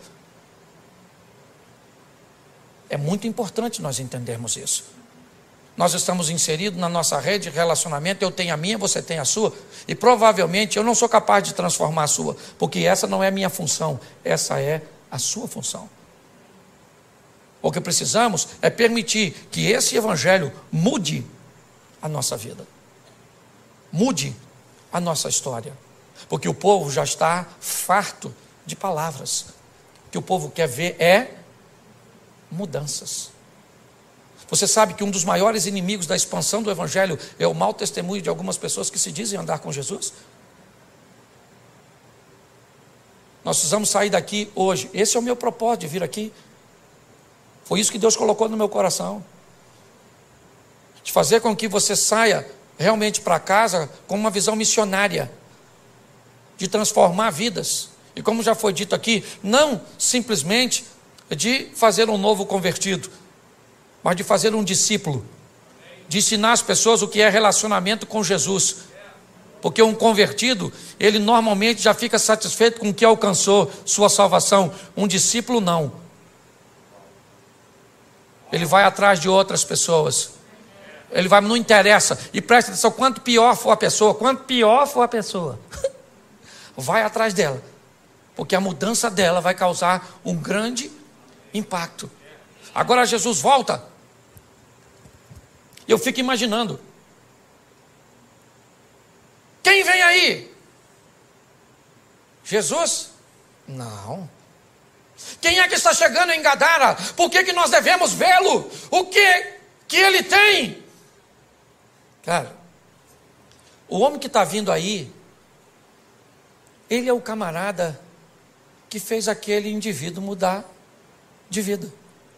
É muito importante nós entendermos isso. Nós estamos inseridos na nossa rede de relacionamento, eu tenho a minha, você tem a sua, e provavelmente eu não sou capaz de transformar a sua, porque essa não é a minha função, essa é a sua função. O que precisamos é permitir que esse Evangelho mude a nossa vida, mude a nossa história, porque o povo já está farto de palavras. O que o povo quer ver é mudanças. Você sabe que um dos maiores inimigos da expansão do Evangelho é o mau testemunho de algumas pessoas que se dizem andar com Jesus? Nós precisamos sair daqui hoje. Esse é o meu propósito de vir aqui. Foi isso que Deus colocou no meu coração. De fazer com que você saia realmente para casa com uma visão missionária. De transformar vidas. E como já foi dito aqui, não simplesmente de fazer um novo convertido, mas de fazer um discípulo, de ensinar as pessoas o que é relacionamento com Jesus, porque um convertido, ele normalmente já fica satisfeito com o que alcançou, sua salvação. Um discípulo não, ele vai atrás de outras pessoas, ele vai, não interessa, e presta atenção, quanto pior for a pessoa, vai atrás dela, porque a mudança dela vai causar um grande impacto. Agora Jesus volta. Eu fico imaginando. Quem vem aí? Jesus? Não. Quem é que está chegando em Gadara? Por que nós devemos vê-lo? O que ele tem? Cara, o homem que está vindo aí, ele é o camarada que fez aquele indivíduo mudar de vida.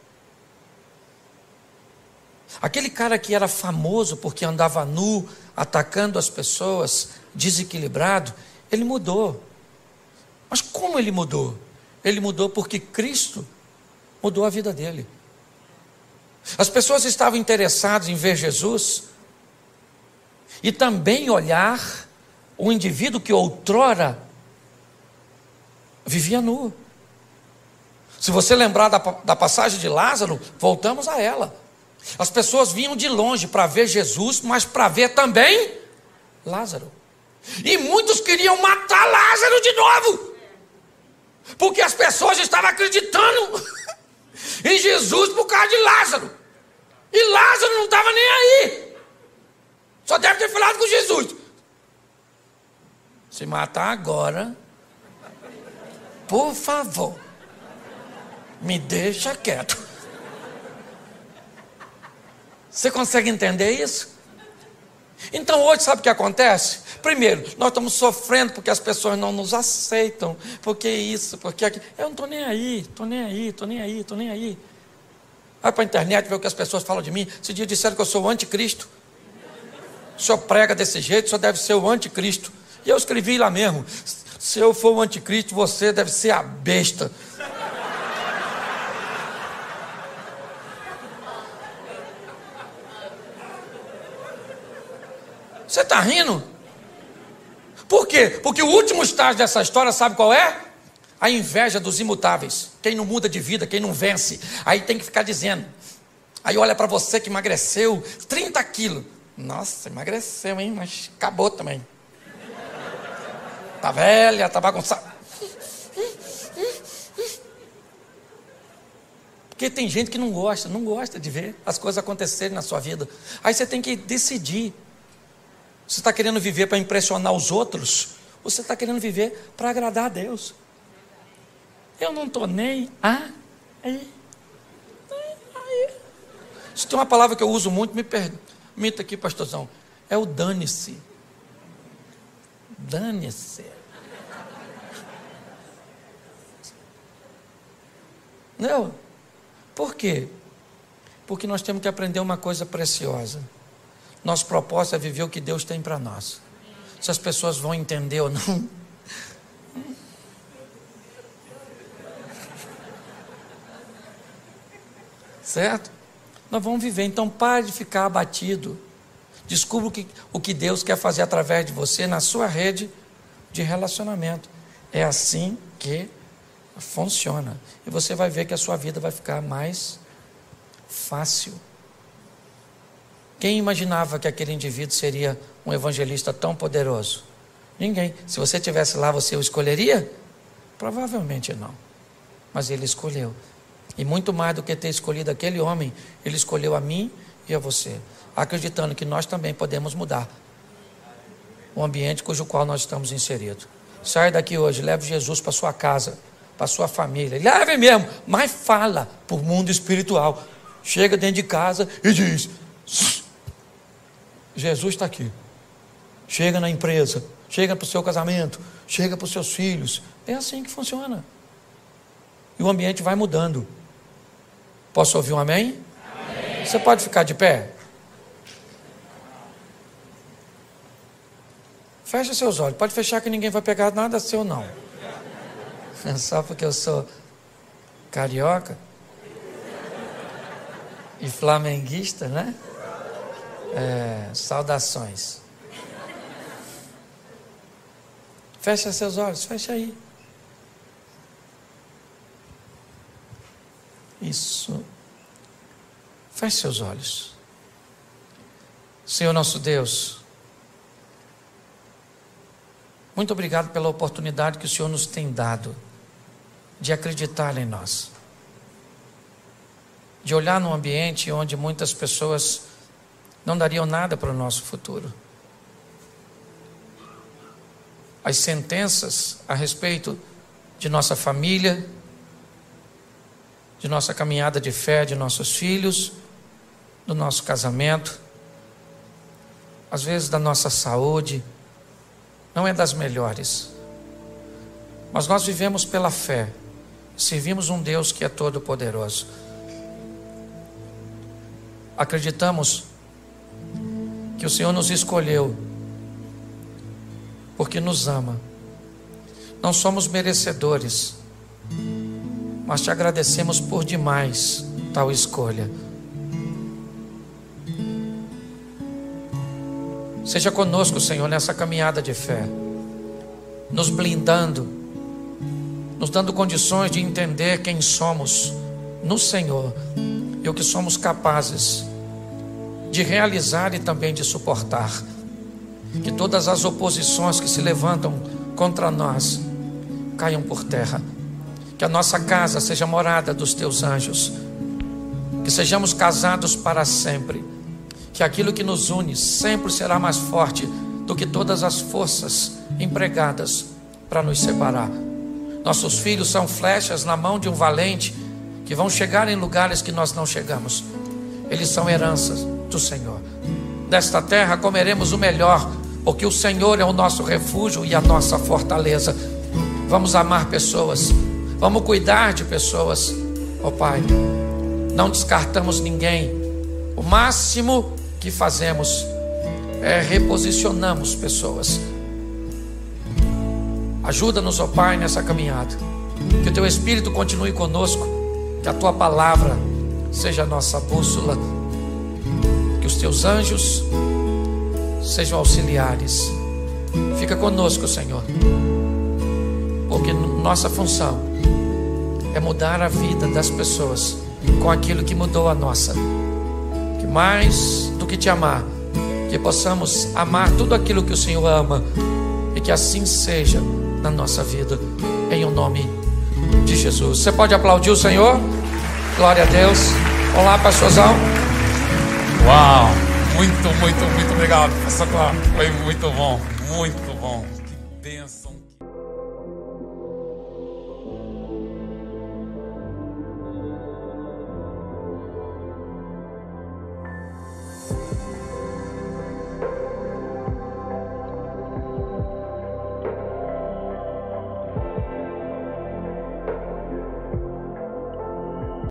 Aquele cara que era famoso porque andava nu, atacando as pessoas, desequilibrado, ele mudou. Mas como ele mudou? Ele mudou porque Cristo mudou a vida dele. As pessoas estavam interessadas em ver Jesus e também olhar o indivíduo que outrora vivia nu. Se você lembrar da passagem de Lázaro, voltamos a ela. As pessoas vinham de longe para ver Jesus, mas para ver também Lázaro. E muitos queriam matar Lázaro de novo, porque as pessoas estavam acreditando em Jesus por causa de Lázaro. E Lázaro não estava nem aí. Só deve ter falado com Jesus. Se matar agora, por favor, me deixa quieto. Você consegue entender isso? Então hoje sabe o que acontece? Primeiro, nós estamos sofrendo porque as pessoas não nos aceitam, porque isso, porque aquilo. Eu não estou nem aí, estou nem aí. Vai para a internet ver o que as pessoas falam de mim. Esse dia disseram que eu sou o anticristo. O senhor prega desse jeito, o senhor deve ser o anticristo. E eu escrevi lá mesmo: se eu for o anticristo, você deve ser a besta. Você está rindo? Por quê? Porque o último estágio dessa história, sabe qual é? A inveja dos imutáveis. Quem não muda de vida, quem não vence. Aí tem que ficar dizendo. Aí olha para você que emagreceu 30 quilos. Nossa, emagreceu, hein? Mas acabou também. Tá velha, tá bagunçada. Porque tem gente que não gosta de ver as coisas acontecerem na sua vida. Aí você tem que decidir. Você está querendo viver para impressionar os outros? Ou você está querendo viver para agradar a Deus? Eu não estou nem aí. Se tem uma palavra que eu uso muito, me permita aqui, pastorzão, é o dane-se. Dane-se. Não. Por quê? Porque nós temos que aprender uma coisa preciosa. Nosso propósito é viver o que Deus tem para nós. Se as pessoas vão entender ou não. Certo? Nós vamos viver. Então pare de ficar abatido. Descubra o que Deus quer fazer através de você na sua rede de relacionamento. É assim que funciona. E você vai ver que a sua vida vai ficar mais fácil. Quem imaginava que aquele indivíduo seria um evangelista tão poderoso? Ninguém. Se você estivesse lá, você o escolheria? Provavelmente não. Mas ele escolheu. E muito mais do que ter escolhido aquele homem, ele escolheu a mim e a você, acreditando que nós também podemos mudar o ambiente cujo qual nós estamos inseridos. Saia daqui hoje, leve Jesus para sua casa, para sua família. Leve mesmo, mas fala para o mundo espiritual. Chega dentro de casa e diz: Jesus está aqui. Chega na empresa, chega para o seu casamento, chega para os seus filhos. É assim que funciona. E o ambiente vai mudando. Posso ouvir um amém? Amém. Você pode ficar de pé? Fecha seus olhos. Pode fechar que ninguém vai pegar nada seu não. Só porque eu sou carioca e flamenguista, né? Saudações. Fecha seus olhos, fecha aí. Isso. Feche seus olhos. Senhor nosso Deus, muito obrigado pela oportunidade que o Senhor nos tem dado de acreditar em nós, de olhar num ambiente onde muitas pessoas não dariam nada para o nosso futuro. As sentenças a respeito de nossa família, de nossa caminhada de fé, de nossos filhos, do nosso casamento, às vezes da nossa saúde, não é das melhores. Mas nós vivemos pela fé, servimos um Deus que é todo poderoso. Acreditamos que o Senhor nos escolheu porque nos ama. Não somos merecedores, mas te agradecemos por demais tal escolha. Seja conosco, Senhor, nessa caminhada de fé, nos blindando, nos dando condições de entender quem somos no Senhor e o que somos capazes de realizar e também de suportar. Que todas as oposições que se levantam contra nós caiam por terra. Que a nossa casa seja morada dos teus anjos. Que sejamos casados para sempre. Que aquilo que nos une sempre será mais forte do que todas as forças empregadas para nos separar. Nossos filhos são flechas na mão de um valente que vão chegar em lugares que nós não chegamos. Eles são heranças do Senhor. Desta terra comeremos o melhor, porque o Senhor é o nosso refúgio e a nossa fortaleza. Vamos amar pessoas, vamos cuidar de pessoas, ó Pai. Não descartamos ninguém. O máximo que fazemos é reposicionamos pessoas. Ajuda-nos, ó Pai, nessa caminhada. Que o Teu Espírito continue conosco. Que a Tua palavra seja a nossa bússola. Que os Teus anjos sejam auxiliares. Fica conosco, Senhor. Porque nossa função é mudar a vida das pessoas com aquilo que mudou a nossa. Que mais do que te amar, que possamos amar tudo aquilo que o Senhor ama. E que assim seja na nossa vida, em o nome de Jesus. Você pode aplaudir o Senhor? Glória a Deus. Olá, pastorzão. Uau, muito obrigado, pastor Cláudio. Foi muito bom, muito bom. Que bênção.